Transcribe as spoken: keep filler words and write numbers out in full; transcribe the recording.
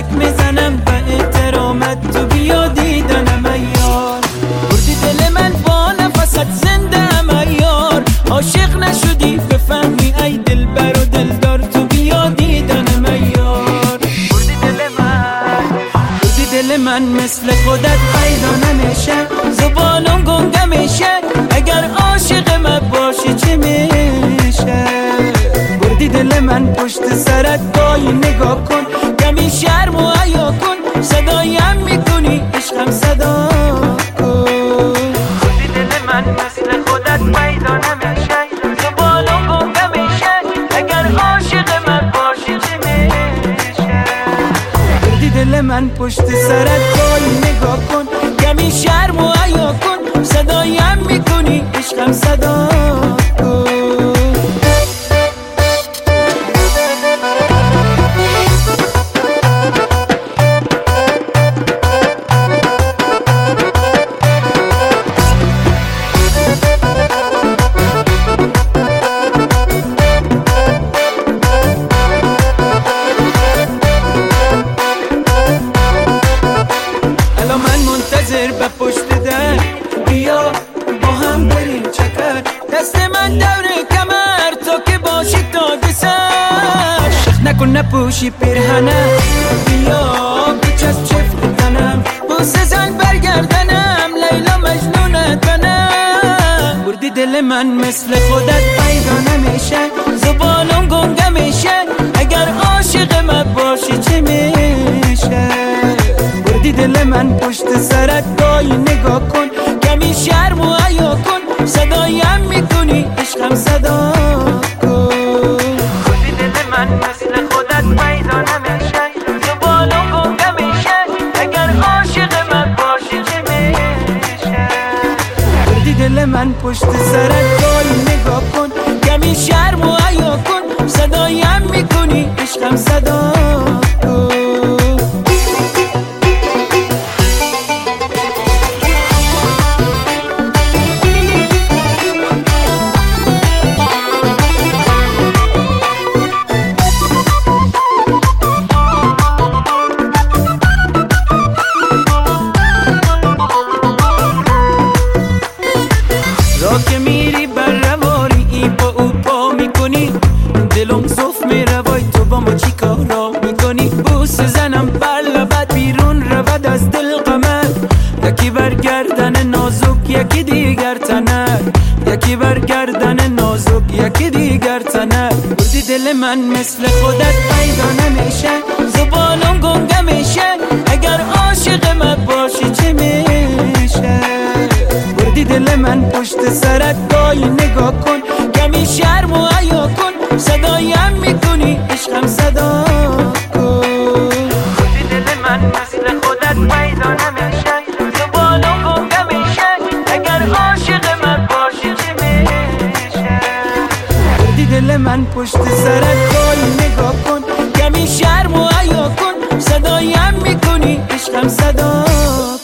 میزنم به احترامت، تو بیا دیدنم ایار. بردی دل من با نفست زنده ام ایار. عاشق نشدی بفهمی ای دل بر و دلدار، تو بیا دیدنم ایار. بردی دل من بردی دل من مثل خودت پیدا نمیشه، زبانم گنگه میشه اگر عاشق من باشی چی میشه. بردی دل من پشت سرت گاهی نگاه کن، کمی شرم و حیا کن، صدایم میکنی عشقم صدا کن. بردی دل من مثل خودت پیدا نمیشه، زبانم گنگه میشه اگر عاشق من باشی چی میشه. بردی دل من پشت سرت گاهی نگاه کن، کمی شرم و حیا کن، صدایم میکنی عشقم صدا کن. به پشت در بیا با هم بریم چکر، دست من دور کمر تا که باشی تا سر. شخ نکن نپوشی پیرهنم، بیا بچسب چفت تنم، بوسه زن برگردنم، لیلا مجنونت بنم. بردی دل من مثل خودت پیدا نمیشه، زبانم گنگه میشه اگر عاشق من باشی چی میشه. بردی دل من پشت سرت گاهی نگاه کن، کمی شرم و حیا کن، صدایم میکنی عشقم صدا کن. بردی دل من مثل خودت پیدا نمیشه، زبانم گنگه میشه اگر عاشق من باشی چی میشه. بردی دل من پشت سرت گاهی نگاه کن، کمی شرم و حیا کن، صدایم میکنی عشقم صدا کن. را که میری بر رواری ای با او پا میکنی، دلم صف میره وای تو با ما چی کارا میکنی. بوس زنم بر لبت بیرون رود از دل قمر، یکی برگردن نازک یکی دیگر تنر، یکی برگردن نازک یکی دیگر تنر. بردی دل من مثل خودت پیدا نمیشه، زبانم گنگه میشه اگر عاشق من باشی چی میشه. بردی دل من پشت سرت گاهی نگاه کن، کمی شرم و حیا کن، صدایم میکنی عشقم صدا کن. بردی دل من مثل خودت پیدا نمیشه، زبانم گنگه میشه اگر عاشق من باشی چی میشه. بردی دل من پشت سرت گاهی نگاه کن، کمی شرم و حیا کن، صدایم میکنی عشقم صدا